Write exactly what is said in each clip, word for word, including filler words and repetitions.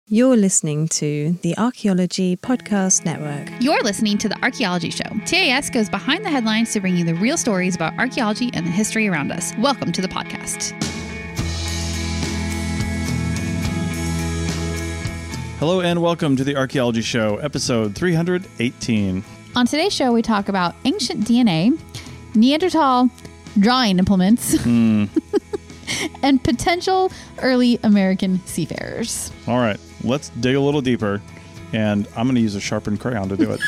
You're listening to the Archaeology Podcast Network. You're listening to The Archaeology Show. T A S goes behind the headlines to bring you the real stories about archaeology and the history around us. Welcome to the podcast. Hello and welcome to The Archaeology Show, episode three hundred eighteen. On today's show, we talk about ancient D N A, Neanderthal drawing implements, mm. and potential early American seafarers. All right, let's dig a little deeper, and I'm going to use a sharpened crayon to do it.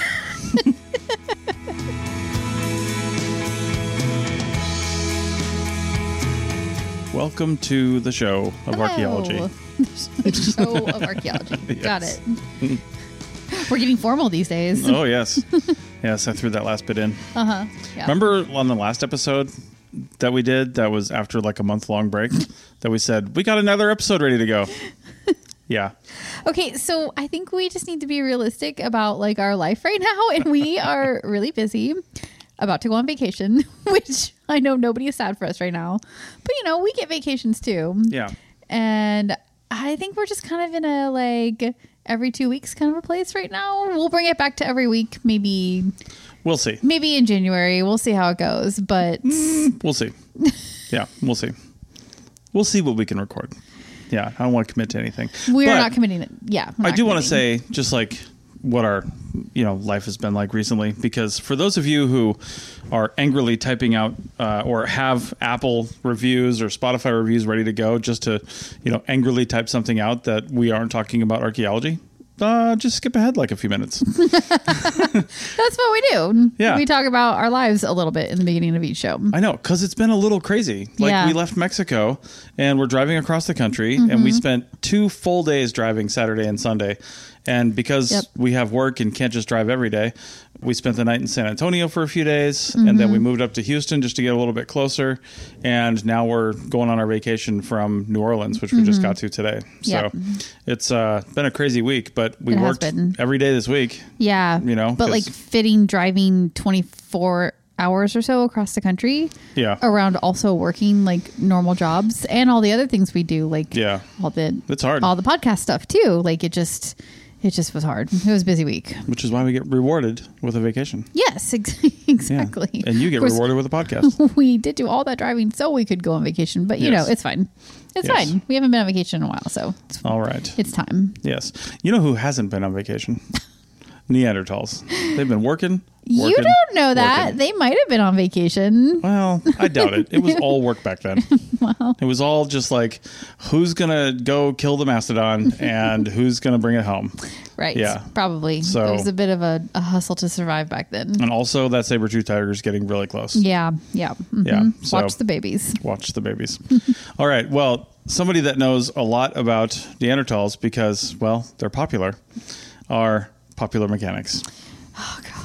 Welcome to the show of Hello. Archaeology. The show of archaeology. Yes. Got it. We're getting formal these days. Oh, yes. Yes, I threw that last bit in. Uh-huh. Yeah. Remember on the last episode that we did, that was after like a month-long break, that we said, we got another episode ready to go. Yeah. Okay, so I think we just need to be realistic about like our life right now, and we are really busy, about to go on vacation, which I know nobody is sad for us right now, but you know, we get vacations too. Yeah. And I think we're just kind of in a like every two weeks kind of a place right now. We'll bring it back to every week, maybe. We'll see. Maybe in January. We'll see how it goes, but mm, we'll see. Yeah, we'll see. We'll see what we can record. Yeah, I don't want to commit to anything. We're but not committing it. Yeah. I do want to say just like what our, you know, life has been like recently, because for those of you who are angrily typing out uh, or have Apple reviews or Spotify reviews ready to go just to, you know, angrily type something out that we aren't talking about archaeology, uh, just skip ahead like a few minutes. That's what we do. Yeah. We talk about our lives a little bit in the beginning of each show. I know, because it's been a little crazy. Like yeah. we left Mexico and we're driving across the country, mm-hmm. and we spent two full days driving Saturday and Sunday. And because yep. we have work and can't just drive every day, we spent the night in San Antonio for a few days, mm-hmm. and then we moved up to Houston just to get a little bit closer. And now we're going on our vacation from New Orleans, which we mm-hmm. just got to today. Yep. So it's uh, been a crazy week, but we it worked every day this week. Yeah. You know, but like fitting driving twenty-four hours or so across the country. Yeah. Around also working like normal jobs and all the other things we do, like yeah. all the it's hard. all the podcast stuff too. Like it just It just was hard. It was a busy week. Which is why we get rewarded with a vacation. Yes, ex- exactly. Yeah. And you get rewarded with a podcast. We did do all that driving so we could go on vacation. But, you yes. know, it's fine. It's yes. fine. We haven't been on vacation in a while, so it's all right. It's time. Yes. You know who hasn't been on vacation? Neanderthals. They've been working. Working, you don't know that. working. They might have been on vacation. Well, I doubt it. It was all work back then. Well, it was all just like, who's going to go kill the mastodon and who's going to bring it home? Right. Yeah. Probably. So, it was a bit of a, a hustle to survive back then. And also that saber-tooth tiger is getting really close. Yeah. Yeah. Mm-hmm. Yeah. So, watch the babies. Watch the babies. All right. Well, somebody that knows a lot about Neanderthals because, well, they're popular, are Popular Mechanics. Oh, God.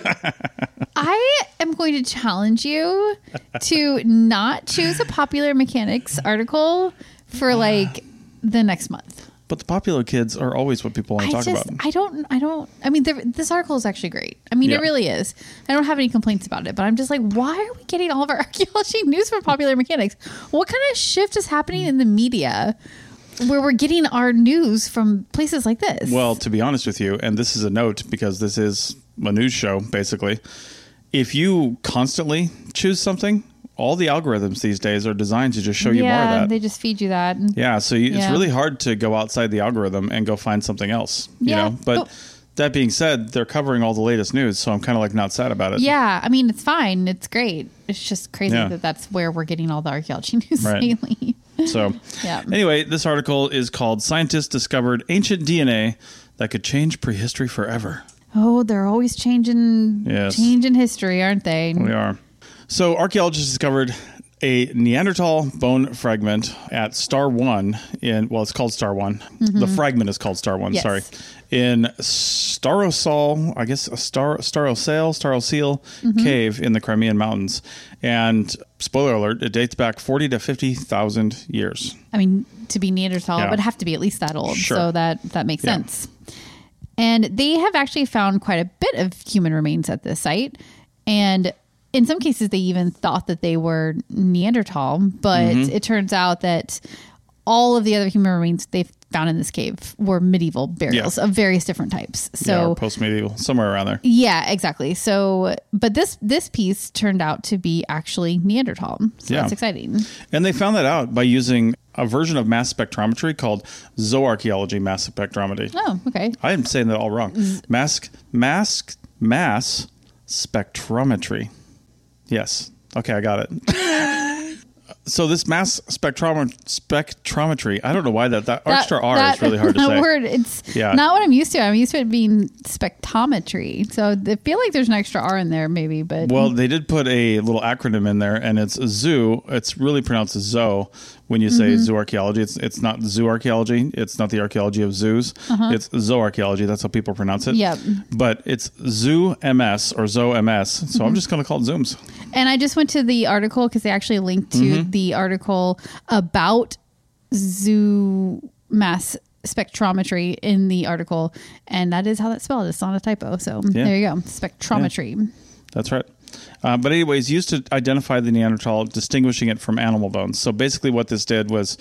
I am going to challenge you to not choose a Popular Mechanics article for like the next month. But the popular kids are always what people want to I talk just, about. I don't, I don't, I mean, this article is actually great. I mean, yeah. it really is. I don't have any complaints about it, but I'm just like, why are we getting all of our archaeology news from Popular Mechanics? What kind of shift is happening in the media where we're getting our news from places like this? Well, to be honest with you, and this is a note because this is a news show, basically. If you constantly choose something, all the algorithms these days are designed to just show you yeah, more of that. They just feed you that. Yeah, so you, yeah. it's really hard to go outside the algorithm and go find something else, you yeah. know? But oh. that being said, they're covering all the latest news, so I'm kind of like not sad about it. Yeah, I mean, it's fine. It's great. It's just crazy yeah. that that's where we're getting all the archaeology news right. lately. So yeah. anyway, this article is called Scientists Discovered Ancient D N A That Could Change Prehistory Forever. Oh, they're always changing, yes. changing history, aren't they? We are. So archaeologists discovered a Neanderthal bone fragment at Star One in, well, it's called Star One. Mm-hmm. The fragment is called Star One, yes. sorry. In Starosal, I guess a Star Starosale, Staroseel mm-hmm. cave in the Crimean Mountains. And spoiler alert, it dates back forty to fifty thousand years. I mean, to be Neanderthal, yeah. it would have to be at least that old. Sure. So that, that makes yeah. sense. And they have actually found quite a bit of human remains at this site. And in some cases, they even thought that they were Neanderthal, but mm-hmm. it turns out that all of the other human remains they've found in this cave were medieval burials Yeah. of various different types. So yeah, or post-medieval, somewhere around there. Yeah, exactly. So, but this this piece turned out to be actually Neanderthal. So Yeah. that's exciting. And they found that out by using a version of mass spectrometry called zooarchaeology mass spectrometry. Oh, okay. I am saying that all wrong. Mass, mass, mass spectrometry. Yes. Okay, I got it. So this mass spectrom- spectrometry, I don't know why that, that, That- extra R that- is really hard to that say. word, it's Yeah. not what I'm used to. I'm used to it being spectrometry. So I feel like there's an extra R in there maybe, but Well, they did put a little acronym in there, and it's zoo. It's really pronounced zoo when you say Mm-hmm. zooarchaeology. It's it's not zooarchaeology. It's not the archaeology of zoos. It's zooarchaeology. That's how people pronounce it. Yep. But it's zoo M S or zoo M S. So Mm-hmm. I'm just going to call it zooms. And I just went to the article because they actually linked to Mm-hmm. the article about zoo mass spectrometry in the article. And that is how that's spelled. It's not a typo. So Yeah. there you go. Spectrometry. That's right. Uh, but anyways, used to identify the Neanderthal, distinguishing it from animal bones. So basically what this did was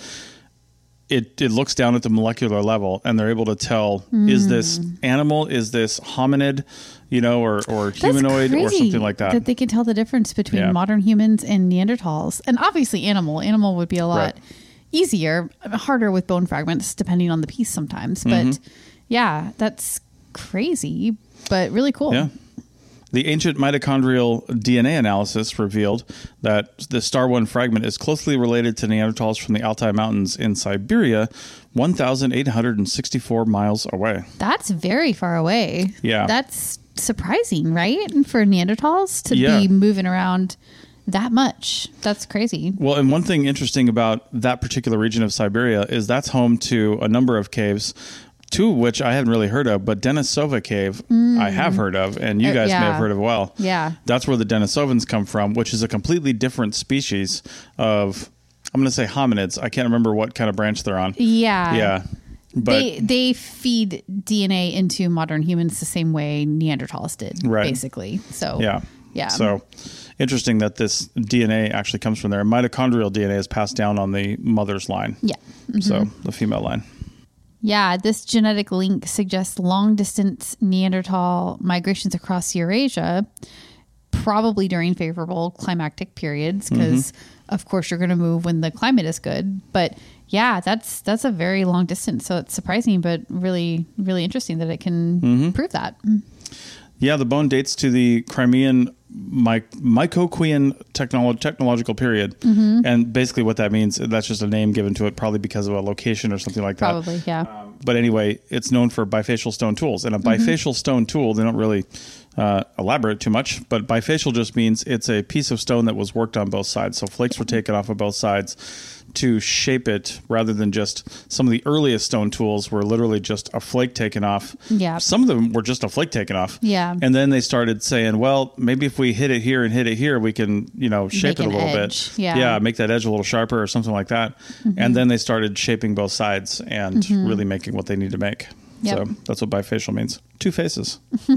it, it looks down at the molecular level, and they're able to tell, is this animal, is this hominid, you know, or, or humanoid That's or crazy something like that. That they can tell the difference between Yeah. modern humans and Neanderthals. And obviously animal. Animal would be a lot Right. easier, harder with bone fragments, depending on the piece sometimes. But Mm-hmm. yeah, that's crazy, but really cool. Yeah. The ancient mitochondrial D N A analysis revealed that the star one fragment is closely related to Neanderthals from the Altai Mountains in Siberia, one thousand eight hundred sixty-four miles away. That's very far away. Yeah. That's surprising, right? For Neanderthals to Yeah. be moving around that much. That's crazy. Well, and one thing interesting about that particular region of Siberia is that's home to a number of caves, two of which I haven't really heard of, but Denisova Cave I have heard of, and you Uh, guys may yeah. have heard of well. Yeah. That's where the Denisovans come from, which is a completely different species of, I'm going to say hominids. I can't remember what kind of branch they're on. Yeah. Yeah. But they they feed D N A into modern humans the same way Neanderthals did, Right. basically. So yeah. Yeah. So interesting that this D N A actually comes from there. Mitochondrial D N A is passed down on the mother's line. Yeah. So the female line. Yeah, this genetic link suggests long distance Neanderthal migrations across Eurasia, probably during favorable climatic periods, because of course you're going to move when the climate is good. But yeah, that's that's a very long distance. So it's surprising, but really, really interesting that it can prove that. Yeah, the bone dates to the Crimean My- Mycoquean technolo- technological period. And basically what that means, that's just a name given to it, probably because of a location or something like that. Probably, yeah. Um, but anyway, it's known for bifacial stone tools. And a bifacial stone tool, they don't really uh, elaborate too much, but bifacial just means it's a piece of stone that was worked on both sides. So flakes were taken off of both sides to shape it, rather than just some of the earliest stone tools were literally just a flake taken off. Yeah. Some of them were just a flake taken off. Yeah. And then they started saying, well, maybe if we hit it here and hit it here, we can, you know, shape Make it a an little edge. bit. Yeah. Yeah. Make that edge a little sharper or something like that. Mm-hmm. And then they started shaping both sides and really making what they need to make. Yep. So that's what bifacial means. Two faces.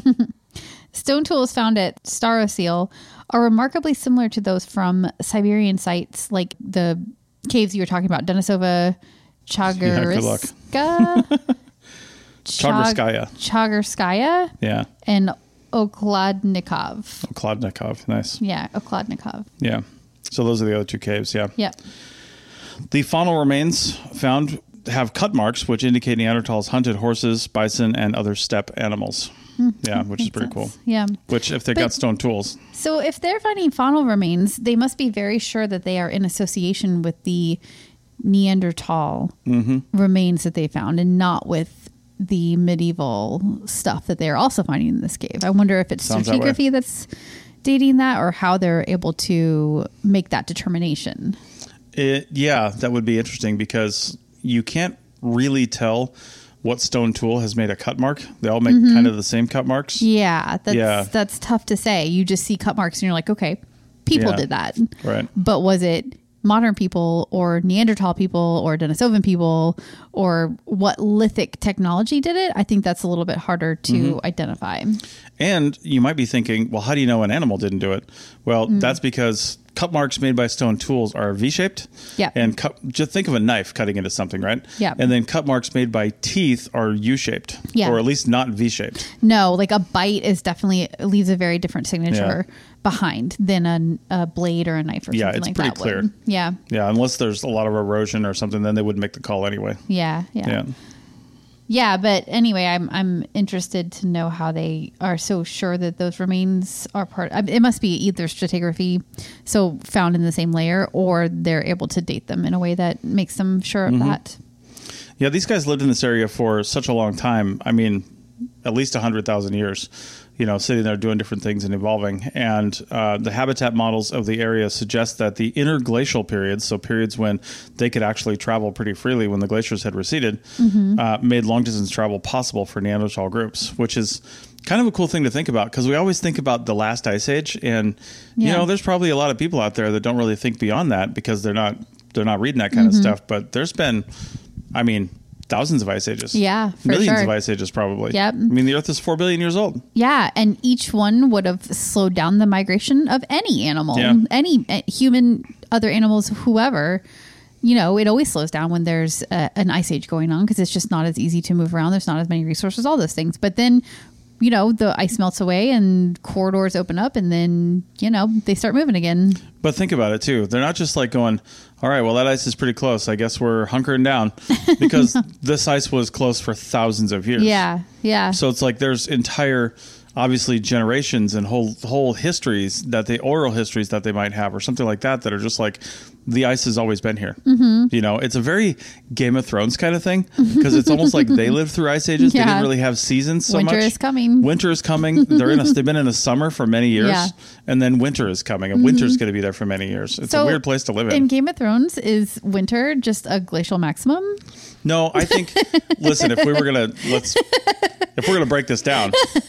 Stone tools found at Starosil are remarkably similar to those from Siberian sites like the caves you were talking about, Denisova good luck. Chagorska, Chagrskaya. Chagrskaya, Yeah. and Okladnikov. Okladnikov. Nice. Yeah, Okladnikov. Yeah. So those are the other two caves. Yeah. Yeah. The faunal remains found have cut marks, which indicate Neanderthals hunted horses, bison, and other steppe animals. Yeah, which is pretty cool. Sense. Yeah. Which, if they But- got stone tools, So if they're finding faunal remains, they must be very sure that they are in association with the Neanderthal Mm-hmm. remains that they found, and not with the medieval stuff that they're also finding in this cave. I wonder if it's Sounds that way. stratigraphy that's dating that, or how they're able to make that determination. it, yeah, that would be interesting, because you can't really tell what stone tool has made a cut mark. They all make kind of the same cut marks. Mm-hmm. Yeah, that's Yeah. that's tough to say. You just see cut marks and you're like, okay, people Yeah. did that. Right. But was it modern people or Neanderthal people or Denisovan people, or what lithic technology did it? I think that's a little bit harder to Mm-hmm. identify. And you might be thinking, well, how do you know an animal didn't do it? Well, Mm. that's because cut marks made by stone tools are V-shaped. Yeah. And cut, just think of a knife cutting into something, right? Yeah. And then cut marks made by teeth are U-shaped. Yeah. Or at least not V-shaped. No, like a bite is definitely leaves a very different signature yeah. behind than a, a blade or a knife or yeah, something like that. Yeah, it's pretty clear. Would. Yeah. Yeah, unless there's a lot of erosion or something, then they would make the call anyway. Yeah, yeah. Yeah. Yeah, but anyway, I'm I'm interested to know how they are so sure that those remains are part. I mean, it must be either stratigraphy, so found in the same layer, or they're able to date them in a way that makes them sure mm-hmm. of that. Yeah, these guys lived in this area for such a long time. I mean, at least one hundred thousand years, you know, sitting there doing different things and evolving. And uh, the habitat models of the area suggest that the interglacial periods, so periods when they could actually travel pretty freely when the glaciers had receded, mm-hmm. uh, made long-distance travel possible for Neanderthal groups, which is kind of a cool thing to think about because we always think about the last ice age. And, yeah. you know, there's probably a lot of people out there that don't really think beyond that because they're not they're not reading that kind mm-hmm. of stuff. But there's been, I mean... thousands of ice ages. Yeah, for Millions sure. of ice ages, probably. Yep. I mean, the Earth is four billion years old. Yeah, and each one would have slowed down the migration of any animal, yeah. any uh, human, other animals, whoever. You know, it always slows down when there's a, an ice age going on because it's just not as easy to move around. There's not as many resources, all those things. But then, you know, the ice melts away and corridors open up and then, you know, they start moving again. But think about it, too. They're not just like going, all right, well, that ice is pretty close. I guess we're hunkering down because this ice was close for thousands of years. Yeah, yeah. So it's like there's entire, obviously, generations and whole whole histories that they, oral histories that they might have or something like that that are just like, the ice has always been here. Mm-hmm. You know, it's a very Game of Thrones kind of thing because it's almost like they lived through ice ages. Yeah. They didn't really have seasons so winter much. Winter is coming. Winter is coming. They're in a, they've been in a summer for many years, yeah. and then winter is coming, and mm-hmm. winter's going to be there for many years. It's so a weird place to live in. In Game of Thrones, is winter just a glacial maximum? No, I think. Listen, if we were gonna let's if we're gonna break this down,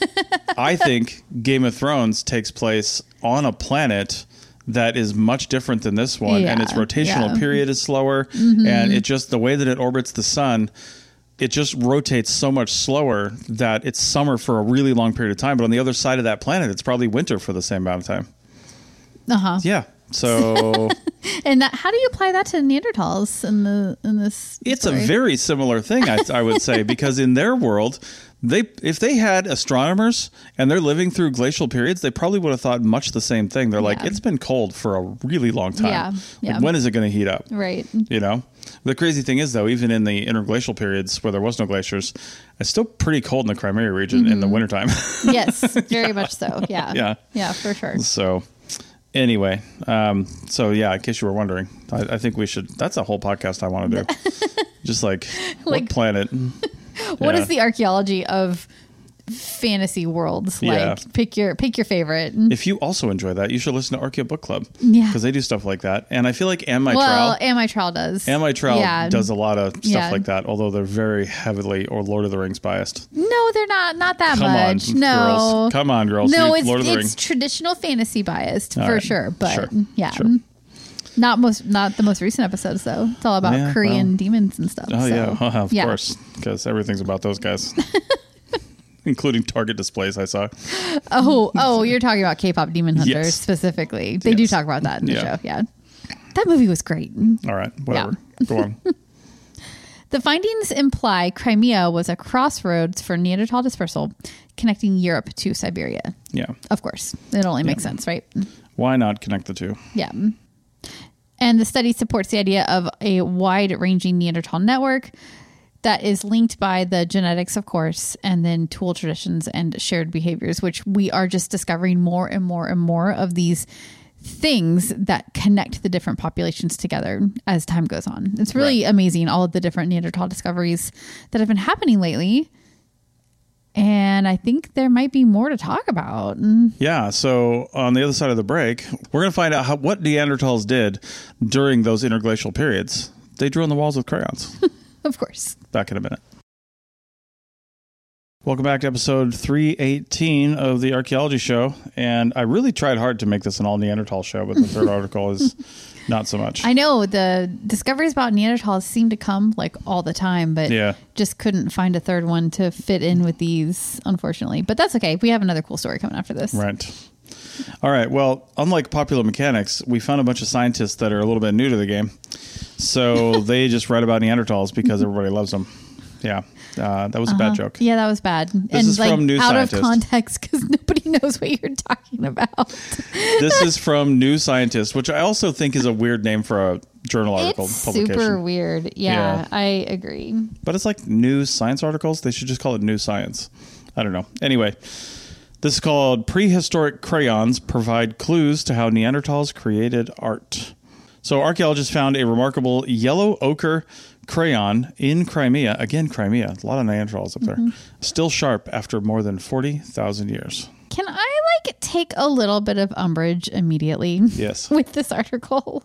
I think Game of Thrones takes place on a planet that is much different than this one, yeah, and its rotational yeah. period is slower, mm-hmm. and it just the way that it orbits the sun, it just rotates so much slower that it's summer for a really long period of time. But on the other side of that planet, it's probably winter for the same amount of time. Uh huh. Yeah. So, and that, how do you apply that to Neanderthals in the in this? It's story? a very similar thing, I, I would say, because in their world, they if they had astronomers and they're living through glacial periods, they probably would have thought much the same thing. They're like, yeah. it's been cold for a really long time. Yeah. Like, yeah. when is it going to heat up? Right. You know, the crazy thing is, though, even in the interglacial periods where there was no glaciers, it's still pretty cold in the Crimea region mm-hmm. in the wintertime. Yes, very yeah. much so. Yeah. Yeah. Yeah, for sure. So. Anyway, um, so yeah, in case you were wondering, I, I think we should, that's a whole podcast I want to do. Just like, like, what planet? What yeah. is the archaeology of fantasy worlds? Like, yeah. pick your pick your favorite. If you also enjoy that, you should listen to Archaeo Book Club. Yeah. Because they do stuff like that. And I feel like Anne Mitral. Well, Anne Mitral does. Anne Mitral yeah. does a lot of stuff yeah. like that, although they're very heavily or Lord of the Rings biased. No, they're not. Not that Come much. on, no. Girls. Come on, girls. No, Read it's, Lord of the it's Rings. traditional fantasy biased All for right. sure. But Sure. yeah. Sure. Not most, not the most recent episodes though. It's all about Yeah, Korean well. demons and stuff. Oh, so, yeah. Well, of yeah. course. Because everything's about those guys. Including Target displays I saw. Oh, oh, you're talking about K-pop Demon Hunters Yes. specifically. They Yes. do talk about that in the Yeah. show. Yeah. That movie was great. All right. Whatever. Yeah. Go on. The findings imply Crimea was a crossroads for Neanderthal dispersal, connecting Europe to Siberia. Yeah. Of course. It only makes Yeah. sense, right? Why not connect the two? Yeah. And the study supports the idea of a wide-ranging Neanderthal network that is linked by the genetics, of course, and then tool traditions and shared behaviors, which we are just discovering more and more and more of these things that connect the different populations together as time goes on. It's really right. amazing, all of the different Neanderthal discoveries that have been happening lately. And I think there might be more to talk about. Yeah. So on the other side of the break, we're going to find out how, what Neanderthals did during those interglacial periods. They drew on the walls with crayons. Of course. Back in a minute. Welcome back to episode three eighteen of the Archaeology Show. And I really tried hard to make this an all Neanderthal show, but the third article is not so much. I know the discoveries about Neanderthals seem to come like all the time, but yeah. just couldn't find a third one to fit in with these, unfortunately. But that's okay. We have another cool story coming after this. Right. All right. Well, unlike Popular Mechanics, we found a bunch of scientists that are a little bit new to the game. So they just read about Neanderthals because everybody loves them. Yeah. Uh, that was uh-huh. a bad joke. Yeah, that was bad. This and is like from New out Scientist. of context because nobody knows what you're talking about. This is from New Scientist, which I also think is a weird name for a journal article It's publication. super weird. Yeah, Yeah. I agree. But it's like news science articles. They should just call it New Science. I don't know. Anyway, this is called Prehistoric Crayons Provide Clues to How Neanderthals Created Art. So archaeologists found a remarkable yellow ochre crayon in Crimea. Again, Crimea. A lot of Neanderthals up there. Mm-hmm. Still sharp after more than forty thousand years. Can I like take a little bit of umbrage immediately? Yes. With this article?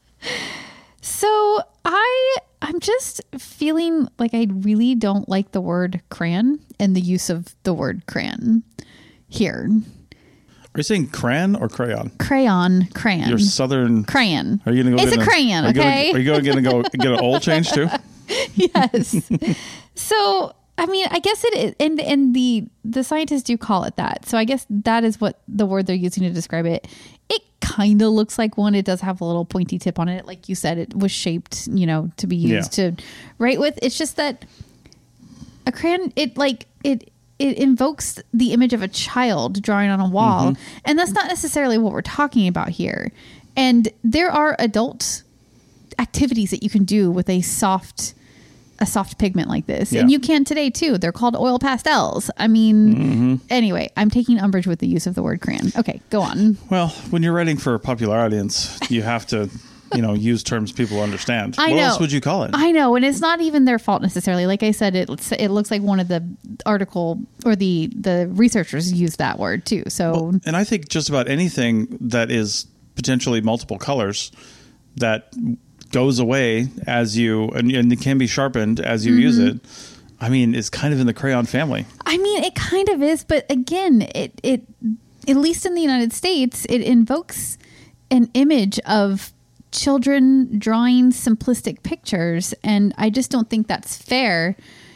So I, I'm just feeling like I really don't like the word crayon and the use of the word crayon here. Are you saying crayon or crayon? Crayon, crayon. Your southern crayon. Are you gonna go? It's get a crayon, are you okay? Gonna, are you going to go get an oil change too? Yes. So I mean, I guess it is, and and the the scientists do call it that. So I guess that is what the word they're using to describe it. It kind of looks like one. It does have a little pointy tip on it, like you said. It was shaped, you know, to be used yeah. to write with. It's just that a crayon, it like it. It invokes the image of a child drawing on a wall. Mm-hmm. And that's not necessarily what we're talking about here. And there are adult activities that you can do with a soft, a soft pigment like this. Yeah. And you can today too. They're called oil pastels. I mean, mm-hmm. anyway, I'm taking umbrage with the use of the word crayon. Okay, go on. Well, when you're writing for a popular audience, you have to... you know, use terms people understand. I what know. else would you call it? I know. And it's not even their fault necessarily. Like I said, it it looks like one of the article or the, the researchers used that word too. So, well, and I think just about anything that is potentially multiple colors that goes away as you, and, and it can be sharpened as you mm-hmm. use it. I mean, it's kind of in the crayon family. I mean, it kind of is. But again, it, it, at least in the United States, it invokes an image of children drawing simplistic pictures, and I just don't think that's fair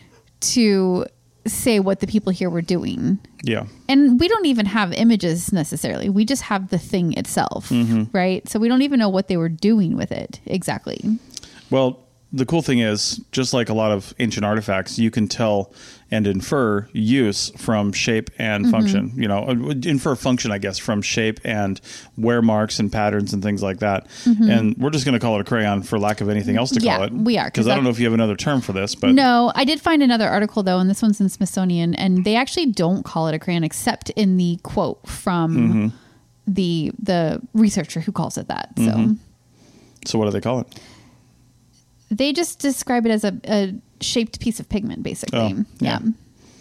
to say what the people here were doing. Yeah. And we don't even have images necessarily. We just have the thing itself, mm-hmm. right? So we don't even know what they were doing with it exactly. Well, the cool thing is, just like a lot of ancient artifacts, you can tell and infer use from shape and mm-hmm. function. You know, infer function, I guess, from shape and wear marks and patterns and things like that. Mm-hmm. And we're just going to call it a crayon for lack of anything else to yeah, call it. We are. Because I don't know if you have another term for this. But no, I did find another article, though, and this one's in Smithsonian, and they actually don't call it a crayon except in the quote from mm-hmm. the the researcher who calls it that. So, mm-hmm. so what do they call it? They just describe it as a, a shaped piece of pigment, basically. Oh, yeah. yeah.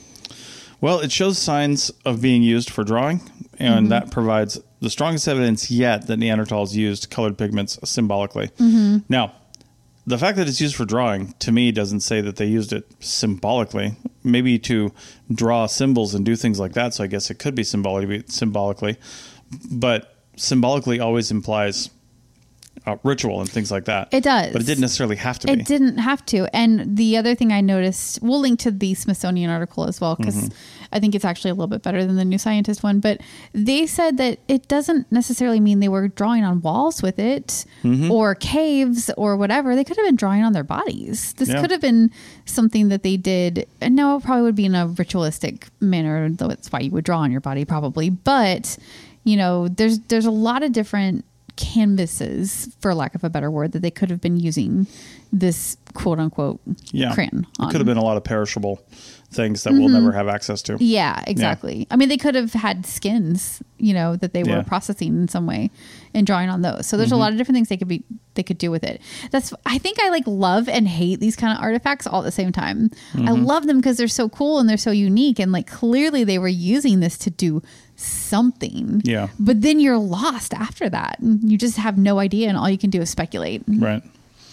Well, it shows signs of being used for drawing, and mm-hmm. that provides the strongest evidence yet that Neanderthals used colored pigments symbolically. Mm-hmm. Now, the fact that it's used for drawing, to me, doesn't say that they used it symbolically. Maybe to draw symbols and do things like that, so I guess it could be symbolic- symbolically. But symbolically always implies... Uh, ritual and things like that. It does. But it didn't necessarily have to be. It didn't have to. And the other thing I noticed, we'll link to the Smithsonian article as well, because mm-hmm. I think it's actually a little bit better than the New Scientist one. But they said that it doesn't necessarily mean they were drawing on walls with it mm-hmm. or caves or whatever. They could have been drawing on their bodies. This yeah. could have been something that they did. And no, it probably would be in a ritualistic manner, though it's why you would draw on your body probably. But, you know, there's there's a lot of different canvases, for lack of a better word, that they could have been using this quote unquote yeah. crayon on. It could have been a lot of perishable things that mm-hmm. we'll never have access to. Yeah, exactly. Yeah. I mean, they could have had skins, you know, that they were yeah. processing in some way and drawing on those. So there's mm-hmm. a lot of different things they could be, they could do with it. That's, I think I like love and hate these kind of artifacts all at the same time. Mm-hmm. I love them because they're so cool and they're so unique. And like, clearly they were using this to do something. Yeah. But then you're lost after that. You just have no idea. And all you can do is speculate. Right.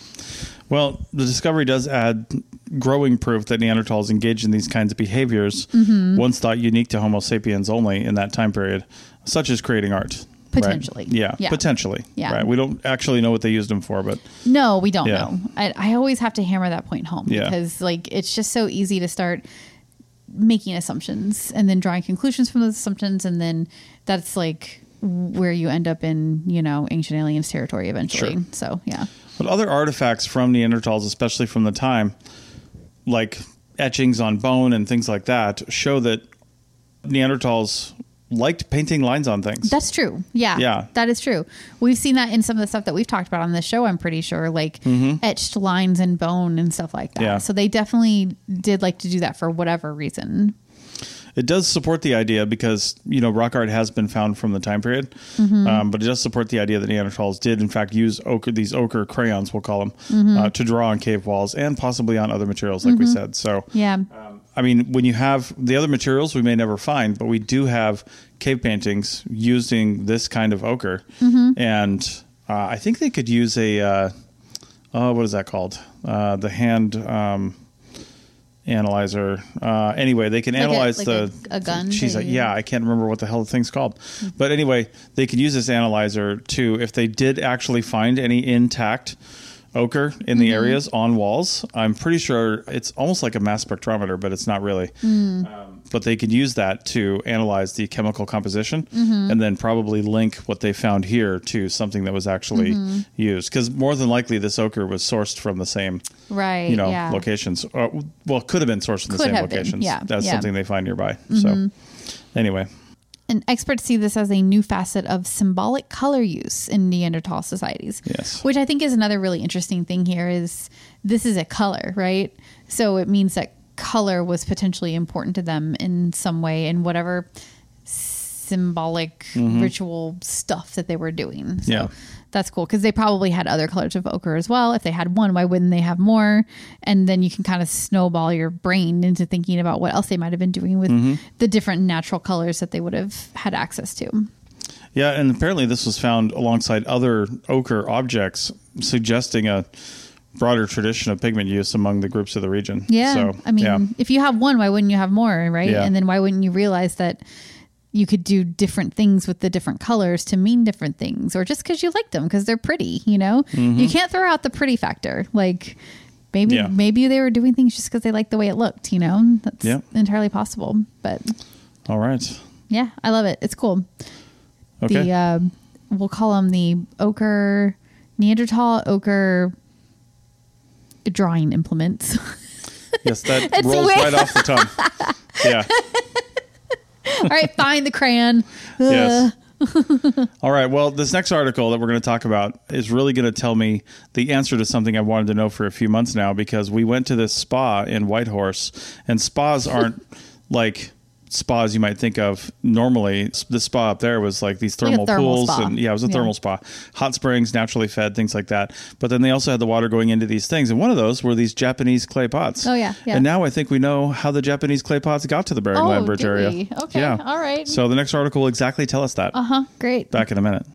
Well, the discovery does add growing proof that Neanderthals engaged in these kinds of behaviors, mm-hmm. once thought unique to Homo sapiens only in that time period, such as creating art. Potentially. Right? Yeah, yeah, potentially. Yeah. Right. We don't actually know what they used them for, but... No, we don't yeah. know. I, I always have to hammer that point home yeah. because like it's just so easy to start making assumptions and then drawing conclusions from those assumptions. And then that's like where you end up in, you know, ancient aliens territory eventually. Sure. So, yeah. But other artifacts from Neanderthals, especially from the time, like etchings on bone and things like that, show that Neanderthals liked painting lines on things. That's true. Yeah. Yeah. That is true. We've seen that in some of the stuff that we've talked about on this show, I'm pretty sure, like mm-hmm. etched lines in bone and stuff like that. Yeah. So they definitely did like to do that for whatever reason. It does support the idea because, you know, rock art has been found from the time period, mm-hmm. um, but it does support the idea that Neanderthals did, in fact, use ochre, these ochre crayons, we'll call them, mm-hmm. uh, to draw on cave walls and possibly on other materials, like mm-hmm. we said. So, yeah. Um, I mean, when you have the other materials we may never find, but we do have cave paintings using this kind of ochre. Mm-hmm. And uh, I think they could use a, uh, oh, what is that called? Uh, the hand... Um, analyzer. Uh, anyway, they can like analyze a, like the a, a gun. She's like, yeah, I can't remember what the hell the thing's called. Mm-hmm. But anyway, they can use this analyzer to, if they did actually find any intact ochre in the mm-hmm. areas on walls, I'm pretty sure it's almost like a mass spectrometer, but it's not really. Mm. Um, but they can use that to analyze the chemical composition mm-hmm. and then probably link what they found here to something that was actually mm-hmm. used. Because more than likely, this ochre was sourced from the same right, you know, yeah. locations. Uh, well, could have been sourced from could the same have locations. Been, yeah. That's yeah. something they find nearby. Mm-hmm. So anyway. And experts see this as a new facet of symbolic color use in Neanderthal societies. Yes. Which I think is another really interesting thing here is this is a color, right? So it means that color was potentially important to them in some way in whatever symbolic mm-hmm. ritual stuff that they were doing. So yeah. that's cool because they probably had other colors of ochre as well. If they had one, why wouldn't they have more? And then you can kind of snowball your brain into thinking about what else they might have been doing with mm-hmm. the different natural colors that they would have had access to. Yeah, and apparently this was found alongside other ochre objects, suggesting a broader tradition of pigment use among the groups of the region. Yeah, so, I mean, yeah. if you have one, why wouldn't you have more, right? Yeah. And then why wouldn't you realize that you could do different things with the different colors to mean different things, or just because you like them because they're pretty, you know? Mm-hmm. You can't throw out the pretty factor. Like maybe yeah. maybe they were doing things just because they liked the way it looked, you know? That's yeah. entirely possible. But all right. Yeah, I love it. It's cool. Okay. The uh, we'll call them the ochre Neanderthal ochre drawing implements. Yes, that rolls weird. Right off the tongue. Yeah. All right, find the crayon. Yes. All right. Well, this next article that we're going to talk about is really going to tell me the answer to something I've wanted to know for a few months now, because we went to this spa in Whitehorse, and spas aren't like spas you might think of normally. The spa up there was like these thermal, like thermal pools spa. and yeah, it was a yeah. thermal spa, hot springs, naturally fed, things like that. But then they also had the water going into these things. And one of those were these Japanese clay pots. Oh yeah. yeah. And now I think we know how the Japanese clay pots got to the Bering oh, Land Bridge area. We? Okay. Yeah. All right. So the next article will exactly tell us that. Uh-huh. Great. Back in a minute.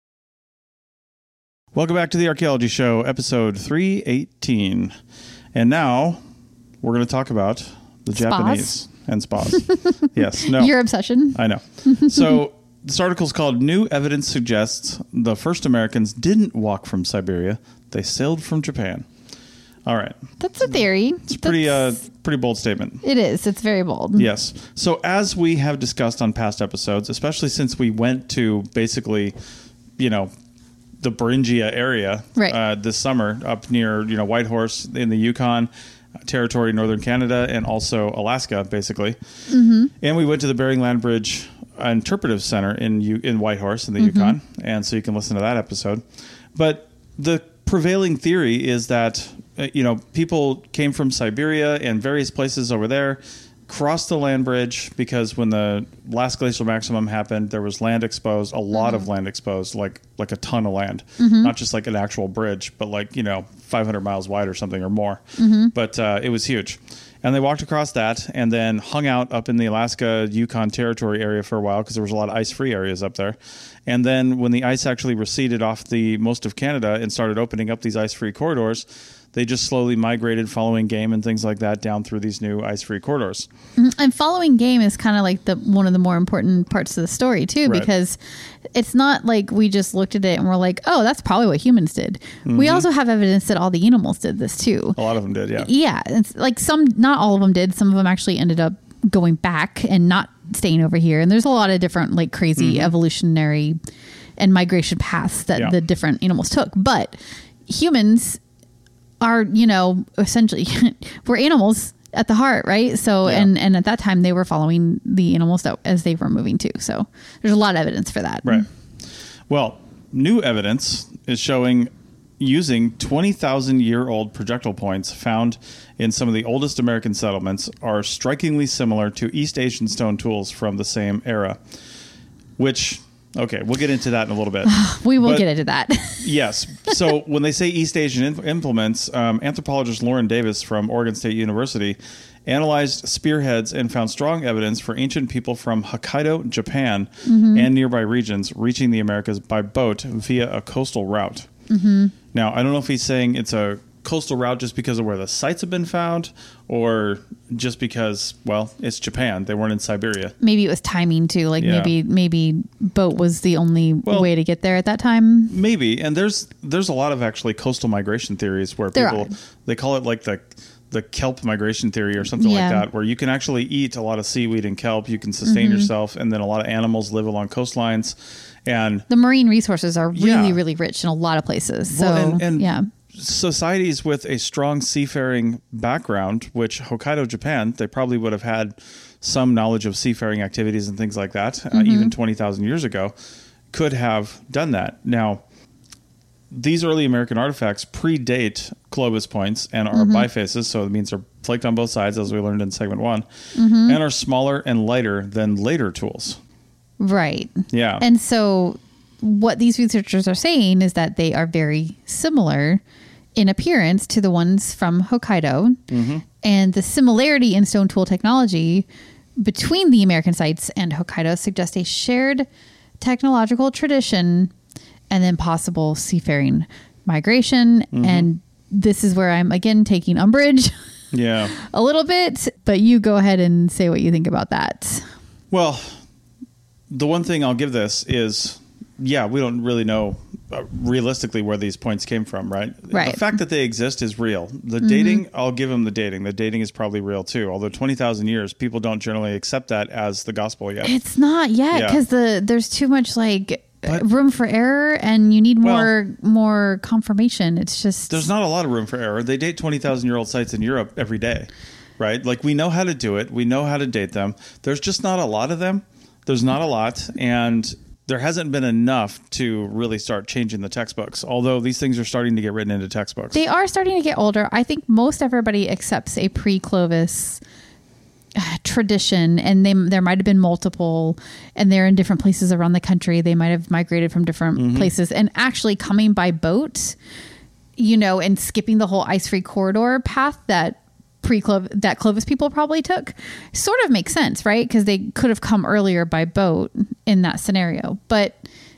Welcome back to the Archaeology Show, episode three eighteen. And now we're going to talk about the Spas? Japanese. And spas. Yes. No. Your obsession. I know. So this article is called New Evidence Suggests the First Americans Didn't Walk from Siberia. They Sailed from Japan. All right. That's a theory. It's a pretty, uh, pretty bold statement. It is. It's very bold. Yes. So as we have discussed on past episodes, especially since we went to basically, you know, the Beringia area right. uh, this summer up near, you know, Whitehorse in the Yukon territory, northern Canada, and also Alaska, basically. Mm-hmm. And we went to the Bering Land Bridge Interpretive Center in U- in Whitehorse in the mm-hmm. Yukon, and so you can listen to that episode. But the prevailing theory is that uh, you know people came from Siberia and various places over there, crossed the land bridge because when the last glacial maximum happened, there was land exposed, a lot mm-hmm. of land exposed, like like a ton of land, mm-hmm. not just like an actual bridge, but like, you know, five hundred miles wide or something or more. Mm-hmm. But uh, it was huge. And they walked across that and then hung out up in the Alaska Yukon Territory area for a while because there was a lot of ice-free areas up there. And then when the ice actually receded off the most of Canada and started opening up these ice-free corridors, they just slowly migrated, following game and things like that, down through these new ice-free corridors. And following game is kind of like the one of the more important parts of the story, too, right. because it's not like we just looked at it and we're like, oh, that's probably what humans did. Mm-hmm. We also have evidence that all the animals did this, too. A lot of them did, yeah. Yeah. It's like some, not all of them did. Some of them actually ended up going back and not staying over here. And there's a lot of different like crazy mm-hmm. evolutionary and migration paths that yeah. the different animals took. But humans are, you know, essentially we're animals at the heart, right? So, yeah. and, and at that time they were following the animals that, as they were moving too. So there's a lot of evidence for that. Right. Well, new evidence is showing using twenty thousand year old projectile points found in some of the oldest American settlements are strikingly similar to East Asian stone tools from the same era, which, okay, we'll get into that in a little bit. We will but, get into that. Yes. So when they say East Asian in- implements, um, anthropologist Lauren Davis from Oregon State University analyzed spearheads and found strong evidence for ancient people from Hokkaido, Japan, mm-hmm. and nearby regions reaching the Americas by boat via a coastal route. Mm-hmm. Now, I don't know if he's saying it's a coastal route just because of where the sites have been found or just because, well, it's Japan. They weren't in Siberia. Maybe it was timing too. Like yeah. maybe maybe boat was the only well, way to get there at that time. Maybe. And there's there's a lot of actually coastal migration theories where there people, are. they call it like the the kelp migration theory or something yeah. like that, where you can actually eat a lot of seaweed and kelp. You can sustain mm-hmm. yourself. And then a lot of animals live along coastlines. And the marine resources are really, yeah. really rich in a lot of places. So, well, and, and yeah. societies with a strong seafaring background, which Hokkaido, Japan, they probably would have had some knowledge of seafaring activities and things like that, mm-hmm. uh, even twenty thousand years ago, could have done that. Now, these early American artifacts predate Clovis points and are mm-hmm. bifaces, so it means they're flaked on both sides, as we learned in segment one, mm-hmm. and are smaller and lighter than later tools. Right. Yeah. And so what these researchers are saying is that they are very similar in appearance to the ones from Hokkaido. Mm-hmm. And the similarity in stone tool technology between the American sites and Hokkaido suggests a shared technological tradition and then possible seafaring migration. Mm-hmm. And this is where I'm, again, taking umbrage yeah, a little bit. But you go ahead and say what you think about that. Well, the one thing I'll give this is, yeah, we don't really know uh, realistically where these points came from, right? Right. The fact that they exist is real. The mm-hmm. dating, I'll give them the dating. The dating is probably real too. Although twenty thousand years, people don't generally accept that as the gospel yet. It's not yet because yeah. the there's too much like but, room for error, and you need more well, more confirmation. It's just there's not a lot of room for error. They date twenty thousand year old sites in Europe every day, right? Like we know how to do it. We know how to date them. There's just not a lot of them. There's not a lot, and there hasn't been enough to really start changing the textbooks, although these things are starting to get written into textbooks. They are starting to get older. I think most everybody accepts a pre-Clovis uh, tradition, and they, there might have been multiple, and they're in different places around the country. They might have migrated from different mm-hmm. places, and actually coming by boat, you know, and skipping the whole ice-free corridor path that pre-Clovis that Clovis people probably took sort of makes sense, right? Because they could have come earlier by boat in that scenario. But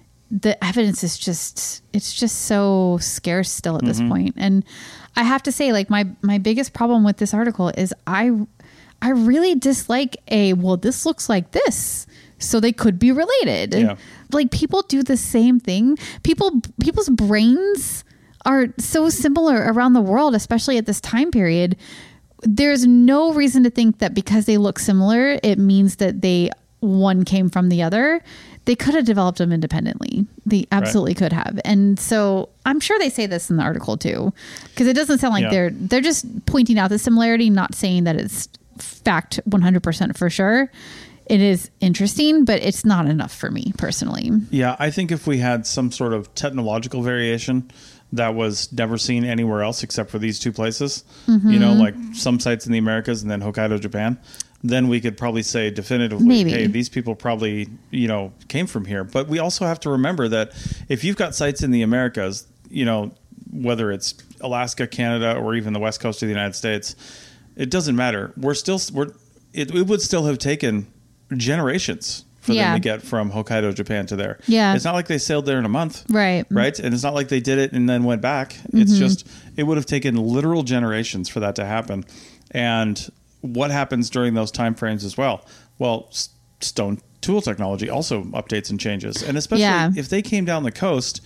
the evidence is just, it's just so scarce still at mm-hmm. this point. And I have to say, like, my, my biggest problem with this article is I, I really dislike a, well, this looks like this, so they could be related. Yeah. Like, people do the same thing. People, people's brains are so similar around the world, especially at this time period. There's no reason to think that because they look similar, it means that they one came from the other. They could have developed them independently. They absolutely right. could have. And so I'm sure they say this in the article too, because it doesn't sound like yeah. they're, they're just pointing out the similarity, not saying that it's fact one hundred percent for sure. It is interesting, but it's not enough for me personally. Yeah. I think if we had some sort of technological variation that was never seen anywhere else except for these two places, mm-hmm. you know, like some sites in the Americas and then Hokkaido, Japan, then we could probably say definitively, Maybe. hey, these people probably, you know, came from here. But we also have to remember that if you've got sites in the Americas, you know, whether it's Alaska, Canada, or even the West Coast of the United States, it doesn't matter. We're still, we're, it, it would still have taken generations for yeah. them to get from Hokkaido, Japan to there. Yeah. It's not like they sailed there in a month. Right. Right. And it's not like they did it and then went back. Mm-hmm. It's just, it would have taken literal generations for that to happen. And what happens during those time frames as well? Well, s- stone tool technology also updates and changes. And especially yeah. if they came down the coast,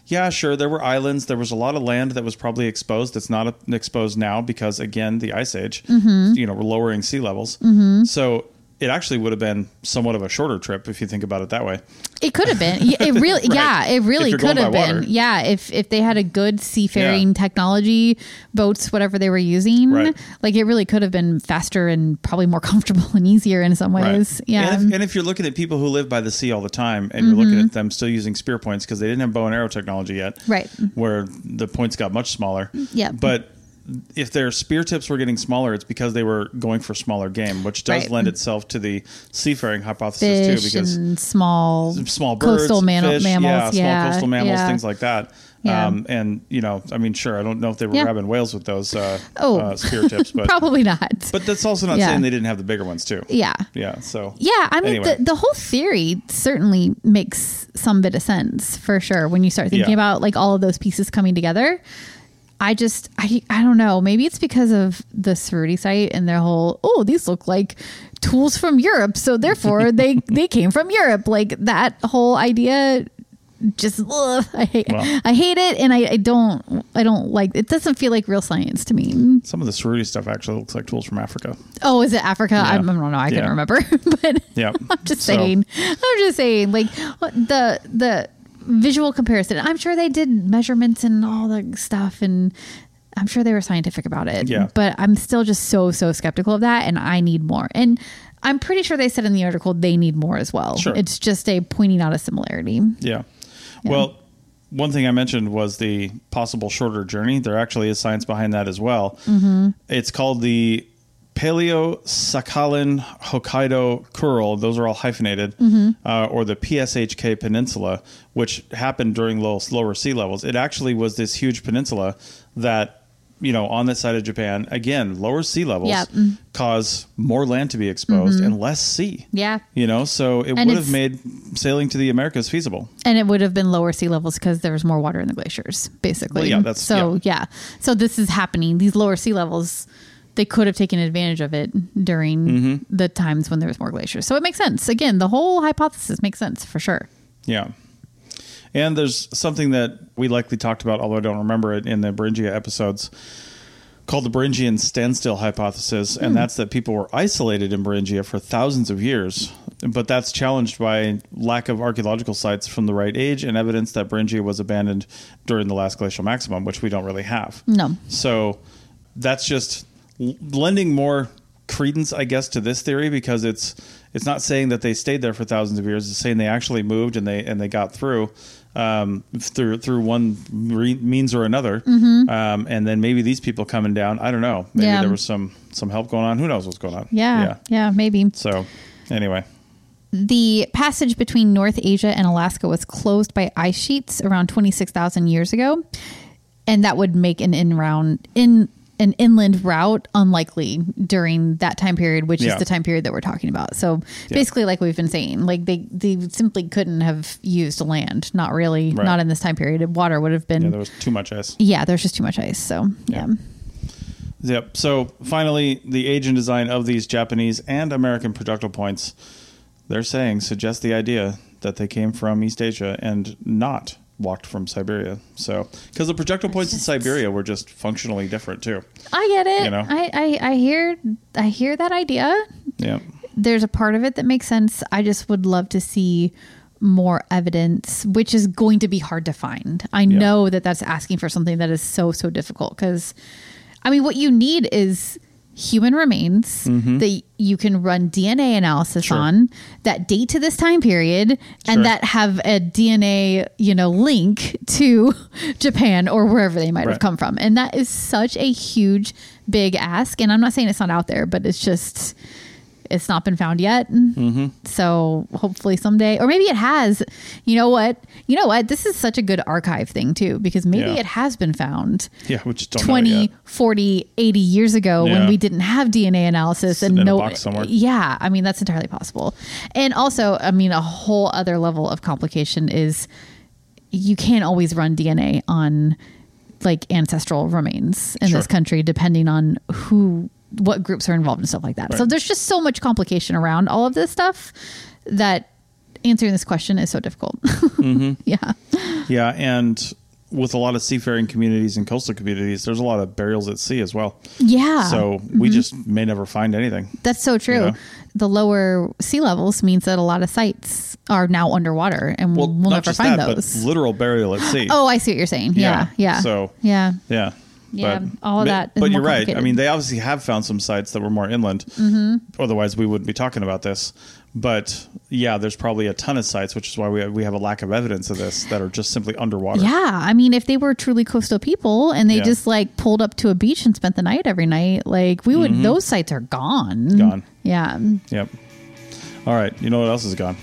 yeah, sure, there were islands. There was a lot of land that was probably exposed. That's not exposed now because, again, the Ice Age, mm-hmm. you know, we're lowering sea levels. Mm-hmm. So it actually would have been somewhat of a shorter trip if you think about it that way. It could have been. It really, right. yeah, it really could have been. Water. Yeah, if if they had a good seafaring yeah. technology, boats, whatever they were using, right. like it really could have been faster and probably more comfortable and easier in some ways. Right. Yeah. And if, and if you're looking at people who live by the sea all the time and you're mm-hmm. looking at them still using spear points because they didn't have bow and arrow technology yet, right? Where the points got much smaller. Yeah. But if their spear tips were getting smaller, it's because they were going for smaller game, which does right. lend itself to the seafaring hypothesis fish too. Because and small, small birds, coastal man- fish, mammals, yeah, yeah, small coastal mammals, yeah. things like that. Yeah. Um, and you know, I mean, sure, I don't know if they were yeah. grabbing whales with those uh, oh. uh, spear tips, but probably not. But that's also not yeah. saying they didn't have the bigger ones too. Yeah, yeah. So yeah, I mean, anyway. the, the whole theory certainly makes some bit of sense for sure when you start thinking yeah. about like all of those pieces coming together. I just, I, I don't know. Maybe it's because of the sorority site and their whole, oh, these look like tools from Europe. So therefore they, they came from Europe. Like that whole idea just, ugh, I hate, well, I hate it. And I, I don't, I don't like, it doesn't feel like real science to me. Some of the sorority stuff actually looks like tools from Africa. Oh, is it Africa? Yeah. I, I don't know. I yeah. couldn't remember, but yeah. I'm just saying, so. I'm just saying like the, the, visual comparison. I'm sure they did measurements and all the stuff, and I'm sure they were scientific about it. Yeah. But I'm still just so, so skeptical of that, and I need more. And I'm pretty sure they said in the article they need more as well. Sure. It's just a pointing out a similarity. Yeah. yeah. Well, one thing I mentioned was the possible shorter journey. There actually is science behind that as well. Mm-hmm. It's called the Paleo-Sakhalin Hokkaido Kuril, those are all hyphenated, mm-hmm. uh, or the P S H K Peninsula, which happened during low, lower sea levels. It actually was this huge peninsula that, you know, on this side of Japan, again, lower sea levels yep. cause more land to be exposed mm-hmm. and less sea. Yeah. You know, so it and would have made sailing to the Americas feasible. And it would have been lower sea levels because there was more water in the glaciers, basically. Well, yeah, that's, so, yeah. yeah. So this is happening. These lower sea levels, they could have taken advantage of it during mm-hmm. the times when there was more glaciers. So it makes sense. Again, the whole hypothesis makes sense for sure. Yeah. And there's something that we likely talked about, although I don't remember it, in the Beringia episodes, called the Beringian standstill hypothesis. Mm. And that's that people were isolated in Beringia for thousands of years. But that's challenged by lack of archaeological sites from the right age and evidence that Beringia was abandoned during the last glacial maximum, which we don't really have. No. So that's just lending more credence, I guess, to this theory, because it's it's not saying that they stayed there for thousands of years. It's saying they actually moved and they and they got through um, through through one re- means or another. Mm-hmm. Um, and then maybe these people coming down, I don't know. Maybe yeah. there was some some help going on. Who knows what's going on? Yeah, yeah, yeah, maybe. So anyway. The passage between North Asia and Alaska was closed by ice sheets around twenty-six thousand years ago. And that would make an in round in an inland route unlikely during that time period, which yeah. is the time period that we're talking about. So yeah. basically, like we've been saying, like they, they simply couldn't have used land. Not really, right. not in this time period. Water would have been. Yeah, there was too much ice. Yeah, there's just too much ice. So yeah. yeah. Yep. So finally, the age and design of these Japanese and American projectile points, they're saying, suggest the idea that they came from East Asia and not walked from Siberia. So, because the projectile points in Siberia were just functionally different too. I get it. You know? I, I, I hear, I hear that idea. Yeah. There's a part of it that makes sense. I just would love to see more evidence, which is going to be hard to find. I yeah. know that that's asking for something that is so, so difficult because, I mean, what you need is human remains mm-hmm. that you can run D N A analysis sure. on that date to this time period and sure. that have a D N A, you know, link to Japan or wherever they might right. have come from. And that is such a huge, big ask. And I'm not saying it's not out there, but it's just, it's not been found yet. Mm-hmm. So hopefully someday, or maybe it has. You know what? You know what? This is such a good archive thing too, because maybe yeah. it has been found. Yeah, we just don't twenty, know yet. forty, eighty years ago yeah. when we didn't have D N A analysis and in no a box somewhere. Yeah, I mean that's entirely possible. And also, I mean a whole other level of complication is you can't always run D N A on like ancestral remains in sure. this country, depending on who what groups are involved and stuff like that. Right. So there's just so much complication around all of this stuff that answering this question is so difficult. Mm-hmm. Yeah. Yeah. And with a lot of seafaring communities and coastal communities, there's a lot of burials at sea as well. Yeah. So mm-hmm. we just may never find anything. That's so true. You know? The lower sea levels means that a lot of sites are now underwater, and well, we'll never find that, those. But literal burial at sea. Oh, I see what you're saying. Yeah. Yeah. yeah. So yeah. Yeah. Yeah, but, all of that. But you're right. I mean, they obviously have found some sites that were more inland. Mm-hmm. Otherwise, we wouldn't be talking about this. But yeah, there's probably a ton of sites, which is why we have, we have a lack of evidence of this that are just simply underwater. Yeah, I mean, if they were truly coastal people and they yeah. just like pulled up to a beach and spent the night every night, like we would, mm-hmm. those sites are gone. Gone. Yeah. Yep. All right. You know what else is gone?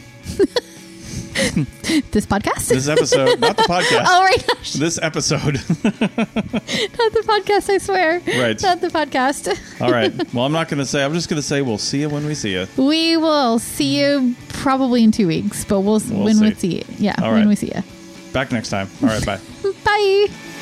This podcast? This episode, not the podcast. Oh my gosh. This episode. Not the podcast, I swear. Right. Not the podcast. All right. Well, I'm not going to say, I'm just going to say we'll see you when we see you. We will see you probably in two weeks, but we'll, we'll when see. we see you. Yeah, All when right. we see you. Back next time. All right, bye. Bye.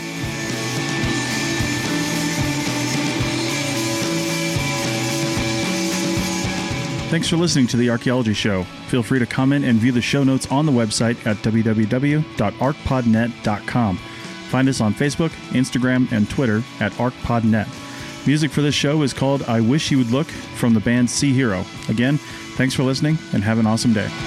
Thanks for listening to The Archaeology Show. Feel free to comment and view the show notes on the website at w w w dot arc pod net dot com. Find us on Facebook, Instagram, and Twitter at arcpodnet. Music for this show is called I Wish You Would Look from the band Sea Hero. Again, thanks for listening and have an awesome day.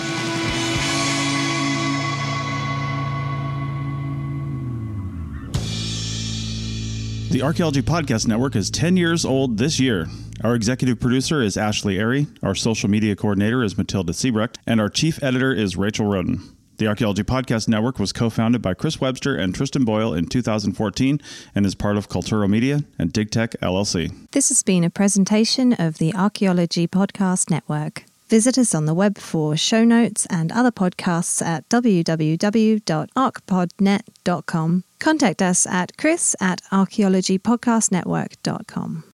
The Archaeology Podcast Network is ten years old this year. Our executive producer is Ashley Airy, our social media coordinator is Matilda Siebrecht, and our chief editor is Rachel Roden. The Archaeology Podcast Network was co-founded by Chris Webster and Tristan Boyle in two thousand fourteen and is part of Culturo Media and DigTech L L C. This has been a presentation of the Archaeology Podcast Network. Visit us on the web for show notes and other podcasts at w w w dot arc pod net dot com. Contact us at chris at archaeology podcast network dot com.